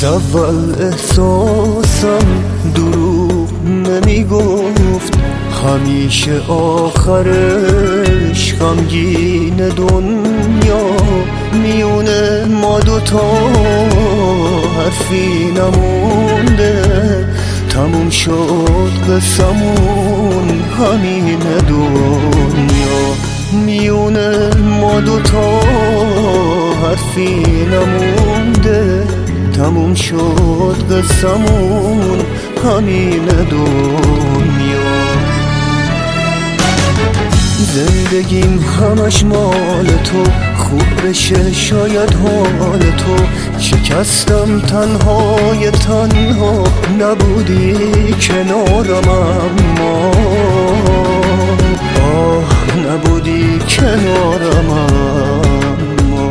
اول احساسم دروغ نمیگفت، همیشه آخرش غمگین دنیا. میونه ما دوتا حرفی نمونده، تموم شد قصمون همین دنیا. میونه ما دوتا حرفی نمونده، تموم شد قصمون همین دنیا. زندگیم همش مال تو، خوب بشه شاید حال تو. شکستم تنهای تنها، نبودی کنارم اما نبودی کنارم اما.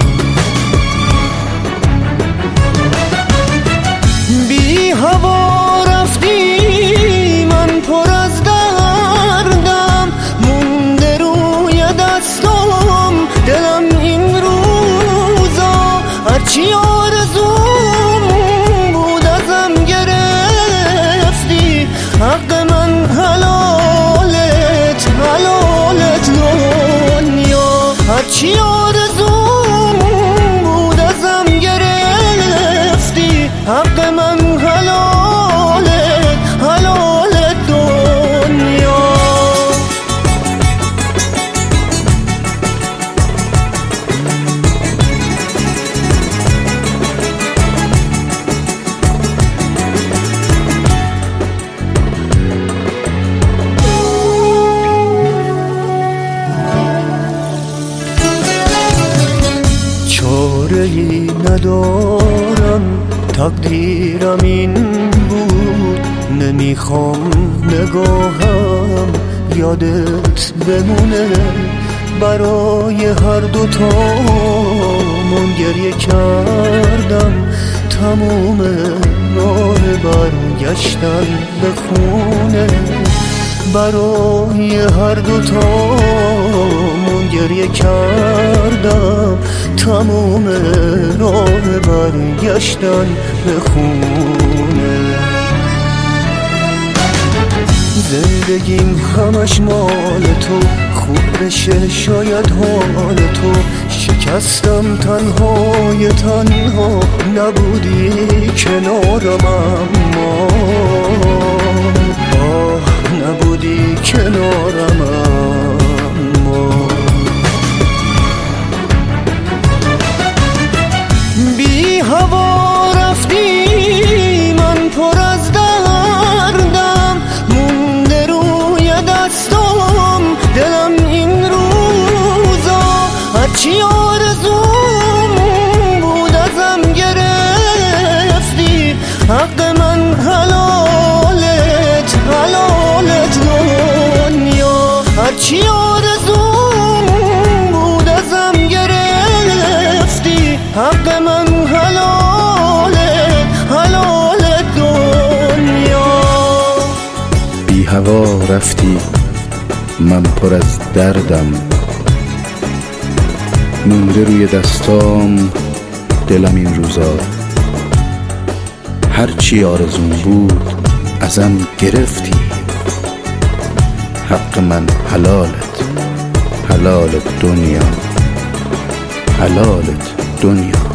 بی هوا رفتی من پر از دردم، مونده روی دستم دلم این روزا. هرچی آرزوم بود ازم گرفتی، حق من حلالت حلالت دنیا. هرچی آرزوم بود ازم گرفتی، حق من حلالت حلالت دنیا. چاره‌ای ندارم، تقدیرم این بود. نمیخوام نگاهم یادت بمونه، برای هر دوتامون گریه کردم. تموم راه برگشتن به خونه، برای هر دوتامون گریه کردم. تموم راه برگشتن به خونه. زندگیم همش مال تو، خوب بشه شاید حال تو. شکستم تنهای تنها، نبودی کنارم اما نبودی کنارم اما. بی هوا رفتی من پر از دردم، مونده روی دستم دلم این روزا. هرچی آرزوم بود ازم گرفتی، حق من حلالت حلالت دنیا. هرچی آرزوم بود ازم گرفتی، حق من حلالت حلالت دنیا. بی هوا رفتی من پر از دردم، مونده روی دستام دلم این روزا. هرچی آرزوم بود ازم گرفتی، حق من حلالت حلالت دنیا حلالت دنیا.